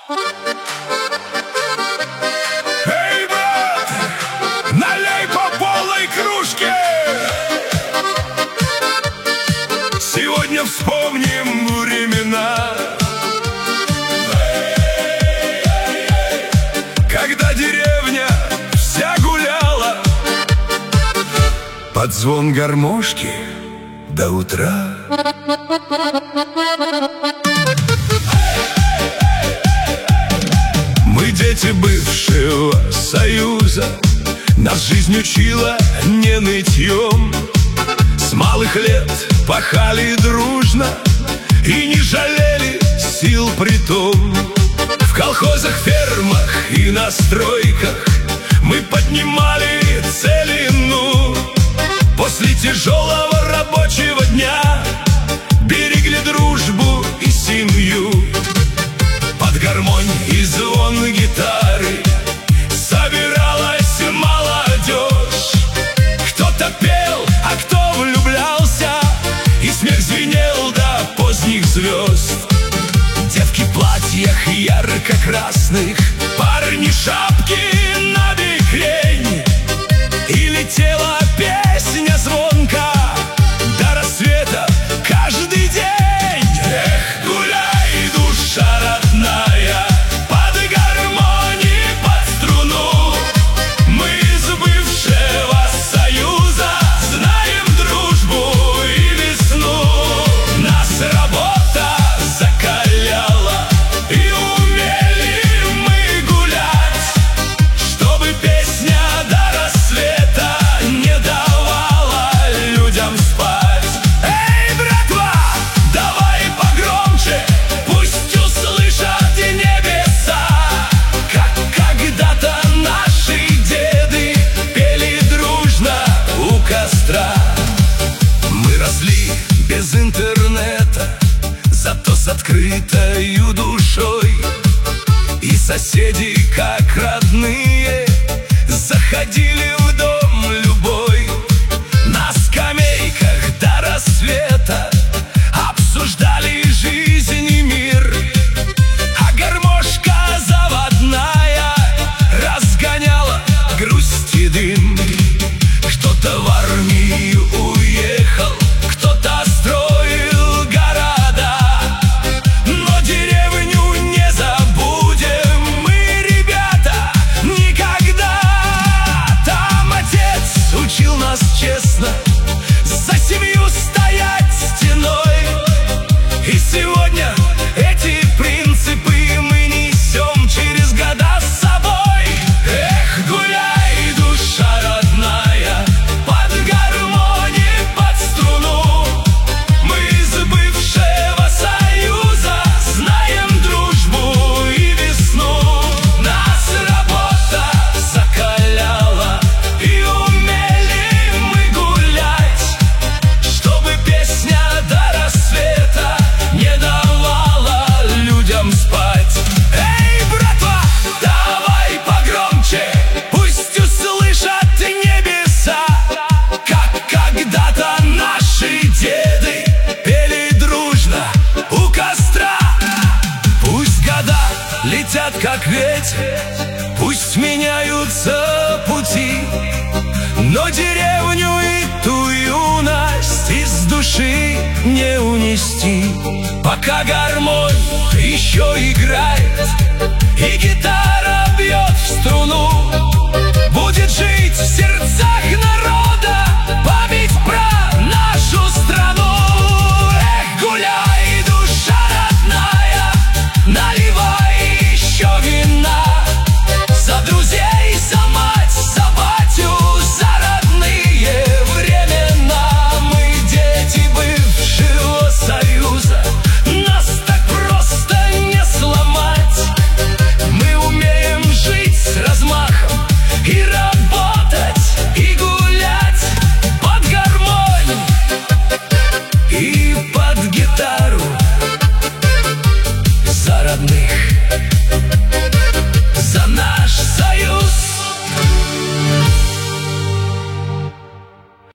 Эй, брат, налей по полной кружке. Сегодня вспомним времена, когда деревня вся гуляла под звон гармошки до утра. Мы дети бывшего Союза, нас жизнь учила не нытьем. С малых лет пахали дружно и не жалели сил притом. В колхозах, фермах и на стройках мы поднимали целину. После тяжелого рабочего дня берегли дружбу и семью. Под гармонь и звон гитары собиралась молодежь. Кто-то пел, а кто влюблялся, и смех звенел до поздних звезд. Девки в платьях ярко-красных, парни шапки набекрень, и летела песня звонко до рассвета каждый день. Эх, гуляй, душа родная, под гармонии, под струну. Мы из бывшего Союза знаем дружбу и весну. Нас работа закаляла, и умели мы гулять, чтобы песня до рассвета не давала людям спать. Эй, братва, давай погромче, пусть услышат небеса, как когда-то наши деды пели дружно у костра. Мы росли без интернета, зато с открытою душой, и соседи, как родные, заходили в дом любой. На скамейках до рассвета обсуждали жизнь и мир, а гармошка заводная разгоняла грусть и дым. Кто-то в армию уехал, кто-то строил города, но деревню не забудем мы, ребята, никогда. Там отец учил нас честно за семью стоять стеной, и сегодня эти принципы мы несем через года с собой. Эх, гуляй, душа родная, под гармонии, под струну. Мы из бывшего Союза знаем дружбу и весну. Нас работа закаляла, и умели мы гулять, чтобы песня до рассвета не давала людям спать. Эй, братва, давай погромче, пусть услышат небеса, как когда-то наши деды пели дружно у костра. Пусть года летят, как ветер, пусть меняются пути, но деревню и ту юность из души не унести. Пока гармонь еще играет,